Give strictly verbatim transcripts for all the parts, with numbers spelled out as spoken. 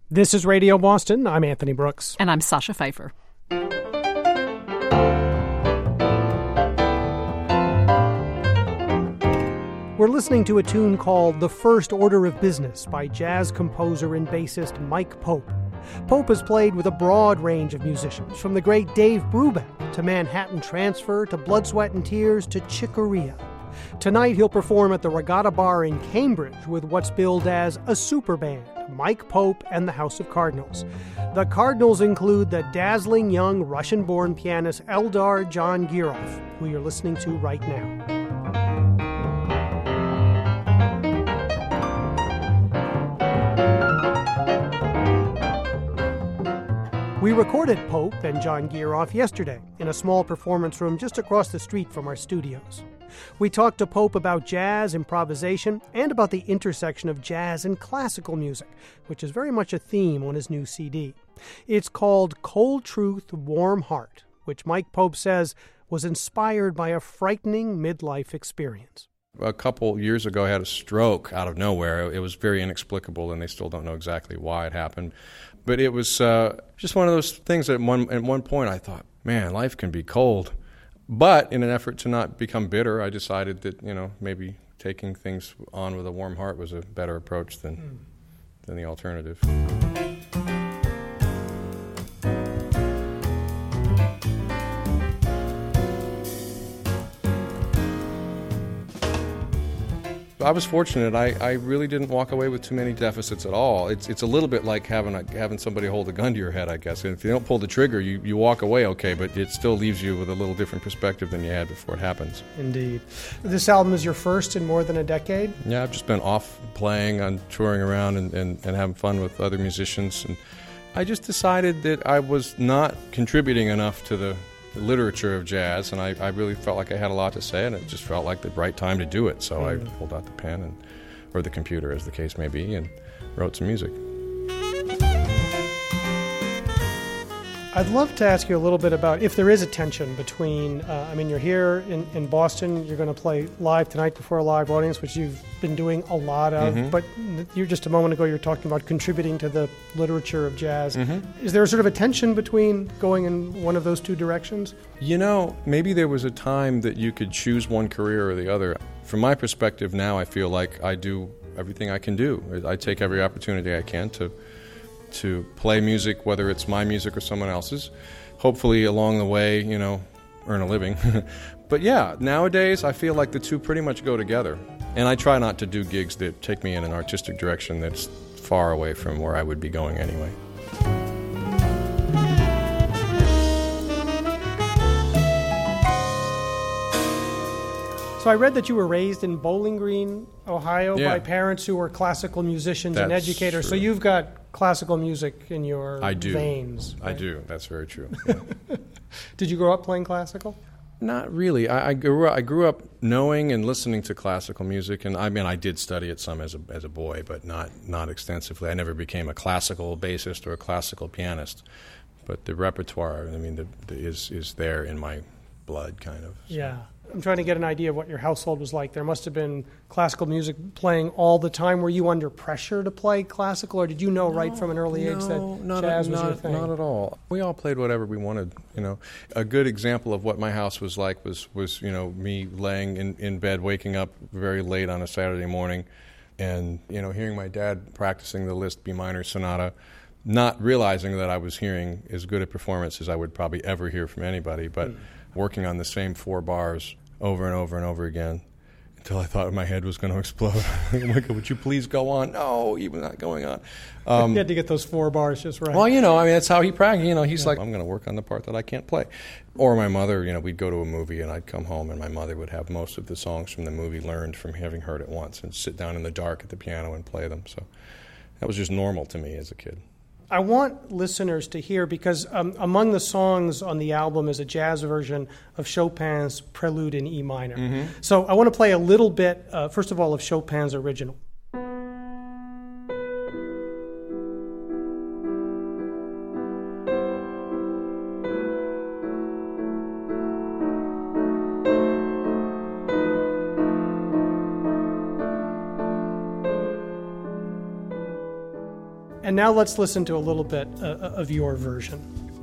This is Radio Boston. I'm Anthony Brooks. And I'm Sasha Pfeiffer. We're listening to a tune called The First Order of Business by jazz composer and bassist Mike Pope. Pope has played with a broad range of musicians, from the great Dave Brubeck to Manhattan Transfer to Blood, Sweat and Tears to Chick Corea. Tonight he'll perform at the Regatta Bar in Cambridge with what's billed as a super band, Mike Pope and the House of Cardinals. The Cardinals include the dazzling young Russian-born pianist Eldar Jahangirov, who you're listening to right now. We recorded Pope and Jahangirov yesterday in a small performance room just across the street from our studios. We talked to Pope about jazz, improvisation, and about the intersection of jazz and classical music, which is very much a theme on his new C D. It's called Cold Truth, Warm Heart, which Mike Pope says was inspired by a frightening midlife experience. A couple years ago, I had a stroke out of nowhere. It was very inexplicable, and they still don't know exactly why it happened. But it was uh, just one of those things that at one, at one point I thought, man, life can be cold. But in an effort to not become bitter, I decided that, you know, maybe taking things on with a warm heart was a better approach than, mm. than the alternative. I was fortunate. I, I really didn't walk away with too many deficits at all. It's it's a little bit like having a, having somebody hold a gun to your head, I guess. And if you don't pull the trigger, you, you walk away okay, but it still leaves you with a little different perspective than you had before it happens. Indeed. This album is your first in more than a decade? Yeah, I've just been off playing, on touring around and, and, and having fun with other musicians. And I just decided that I was not contributing enough to the literature of jazz, and I, I really felt like I had a lot to say, and it just felt like the right time to do it. So mm. I pulled out the pen, and or the computer, as the case may be, and wrote some music. I'd love to ask you a little bit about if there is a tension between, uh, I mean, you're here in, in Boston, you're going to play live tonight before a live audience, which you've been doing a lot of, mm-hmm. but you just a moment ago, you're talking about contributing to the literature of jazz. Mm-hmm. Is there sort of a tension between going in one of those two directions? You know, maybe there was a time that you could choose one career or the other. From my perspective now, I feel like I do everything I can do. I take every opportunity I can to to play music, whether it's my music or someone else's. Hopefully along the way, you know, earn a living. But yeah, nowadays I feel like the two pretty much go together. And I try not to do gigs that take me in an artistic direction that's far away from where I would be going anyway. So I read that you were raised in Bowling Green, Ohio, yeah. by parents who were classical musicians That's and educators. True. So you've got classical music in your I do. veins. Right? I do. That's very true. Yeah. Did you grow up playing classical? Not really. I, I grew up, I grew up knowing and listening to classical music, and I mean I did study it some as a as a boy, but not not extensively. I never became a classical bassist or a classical pianist, but the repertoire, I mean, the, the, is is there in my blood, kind of. So. Yeah. I'm trying to get an idea of what your household was like. There must have been classical music playing all the time. Were you under pressure to play classical, or did you know no, right from an early no, age that not jazz a, was not, your thing? Not at all. We all played whatever we wanted, you know. A good example of what my house was like was, was you know, me laying in, in bed, waking up very late on a Saturday morning, and, you know, hearing my dad practicing the Liszt B minor sonata, not realizing that I was hearing as good a performance as I would probably ever hear from anybody, but mm. working on the same four bars over and over and over again until I thought my head was going to explode. Oh my God, would you please go on? No, even not going on. Um, you had to get those four bars just right. Well, you know, I mean, that's how he practiced. You know, he's yeah. like, I'm going to work on the part that I can't play. Or my mother, you know, we'd go to a movie and I'd come home and my mother would have most of the songs from the movie learned from having heard it once and sit down in the dark at the piano and play them. So that was just normal to me as a kid. I want listeners to hear, because um, among the songs on the album is a jazz version of Chopin's Prelude in E minor. Mm-hmm. So I want to play a little bit, uh, first of all, of Chopin's original. And And now let's listen to a little bit uh, of your version.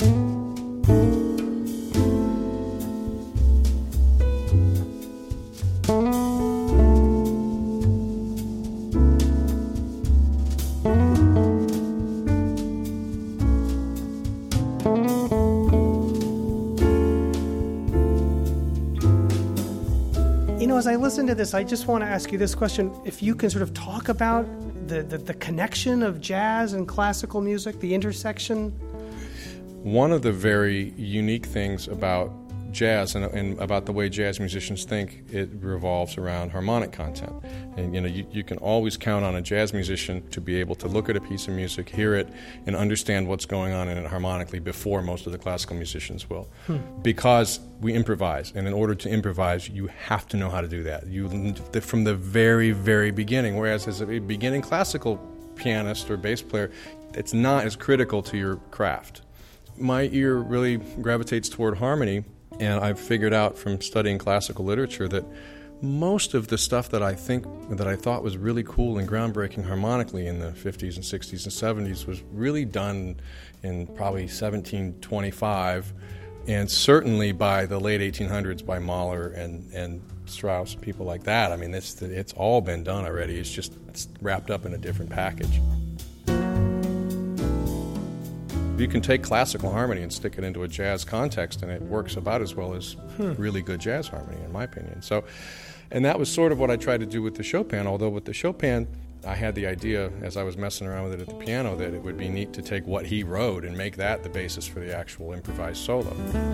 You know, as I listen to this, I just want to ask you this question. If you can sort of talk about the, the, the connection of jazz and classical music, the intersection. One of the very unique things about jazz and, and about the way jazz musicians think, it revolves around harmonic content. And you know, you, you can always count on a jazz musician to be able to look at a piece of music, hear it, and understand what's going on in it harmonically before most of the classical musicians will. Hmm. Because we improvise, and in order to improvise, you have to know how to do that. You from the very, very beginning. Whereas as a beginning classical pianist or bass player, it's not as critical to your craft. My ear really gravitates toward harmony. And I've figured out from studying classical literature that most of the stuff that I think that I thought was really cool and groundbreaking harmonically in the fifties and sixties and seventies was really done in probably seventeen twenty-five, and certainly by the late eighteen hundreds by Mahler and, and Strauss, people like that. I mean, it's it's all been done already. It's just it's wrapped up in a different package. You can take classical harmony and stick it into a jazz context, and it works about as well as hmm. really good jazz harmony, in my opinion. So, and that was sort of what I tried to do with the Chopin, although with the Chopin, I had the idea, as I was messing around with it at the piano, that it would be neat to take what he wrote and make that the basis for the actual improvised solo.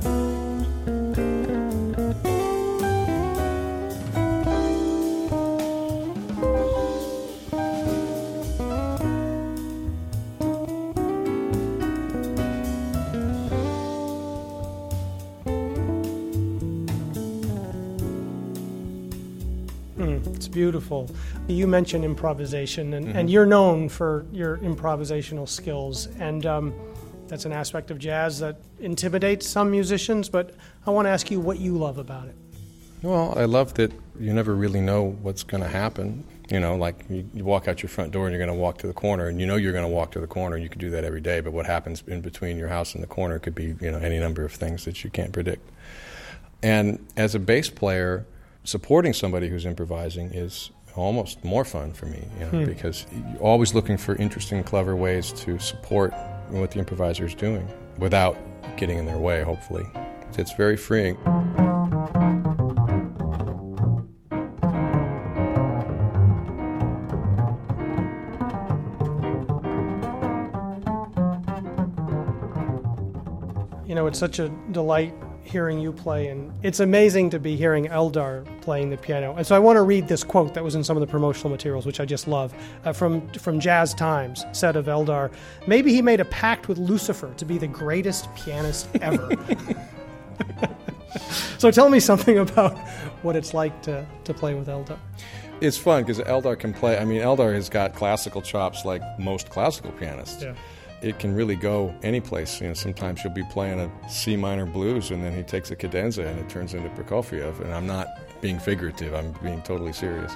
It's beautiful. You mentioned improvisation, and, mm-hmm. and you're known for your improvisational skills, and um, that's an aspect of jazz that intimidates some musicians, but I want to ask you what you love about it. Well, I love that you never really know what's going to happen. You know, like you, you walk out your front door and you're going to walk to the corner, and you know you're going to walk to the corner, and you can do that every day, but what happens in between your house and the corner could be, you know, any number of things that you can't predict. And as a bass player, supporting somebody who's improvising is almost more fun for me, you know, hmm. because you're always looking for interesting, clever ways to support what the improviser is doing without getting in their way, hopefully. It's very freeing. You know, it's such a delight hearing you play, and it's amazing to be hearing Eldar playing the piano. And so I want to read this quote that was in some of the promotional materials, which I just love, uh, from from Jazz Times, said of Eldar, "Maybe he made a pact with Lucifer to be the greatest pianist ever." So tell me something about what it's like to, to play with Eldar. It's fun because Eldar can play. I mean, Eldar has got classical chops like most classical pianists. Yeah. It can really go any place. You know, sometimes you'll be playing a C minor blues, and then he takes a cadenza, and it turns into Prokofiev. And I'm not being figurative; I'm being totally serious.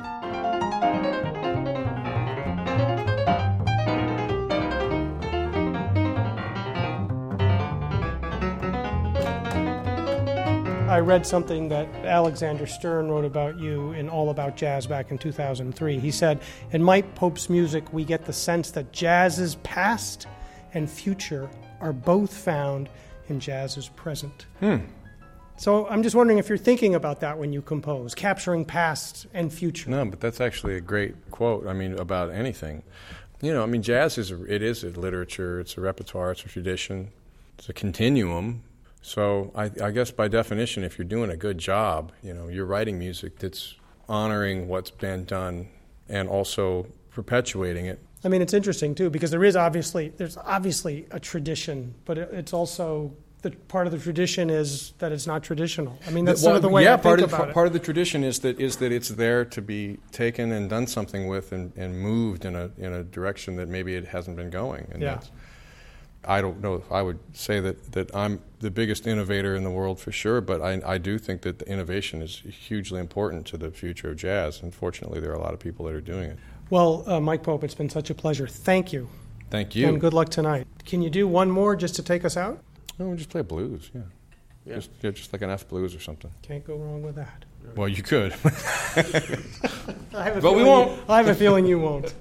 I read something that Alexander Stern wrote about you in All About Jazz back in two thousand three. He said, "In Mike Pope's music, we get the sense that jazz's past and future are both found in jazz's present." Hmm. So I'm just wondering if you're thinking about that when you compose, capturing past and future. No, but that's actually a great quote, I mean, about anything. You know, I mean, jazz is, a, it is a literature, it's a repertoire, it's a tradition, it's a continuum. So I, I guess by definition, if you're doing a good job, you know, you're writing music that's honoring what's been done and also perpetuating it. I mean, it's interesting, too, because there is obviously, there's obviously a tradition, but it's also, the part of the tradition is that it's not traditional. I mean, that's well, sort of the way yeah, I part think of, about it. Part of the tradition is that is that it's there to be taken and done something with and, and moved in a in a direction that maybe it hasn't been going. And yeah. that's, I don't know if I would say that, that I'm the biggest innovator in the world for sure, but I, I do think that the innovation is hugely important to the future of jazz. And fortunately, there are a lot of people that are doing it. Well, uh, Mike Pope, it's been such a pleasure. Thank you. Thank you. And good luck tonight. Can you do one more just to take us out? Oh, we'll just play blues, yeah. yeah. Just, yeah, just like an F blues or something. Can't go wrong with that. Well, you could. I have a but we won't. won't. You, I have a feeling you won't.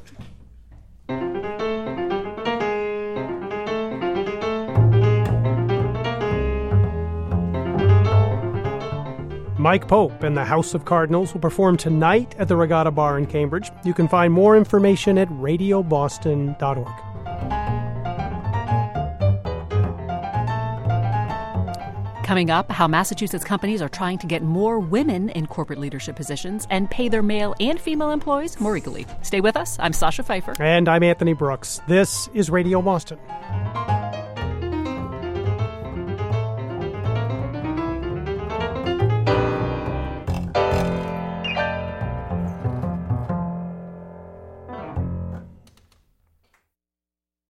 Mike Pope and the House of Cardinals will perform tonight at the Regatta Bar in Cambridge. You can find more information at radio boston dot org. Coming up, how Massachusetts companies are trying to get more women in corporate leadership positions and pay their male and female employees more equally. Stay with us. I'm Sasha Pfeiffer. And I'm Anthony Brooks. This is Radio Boston.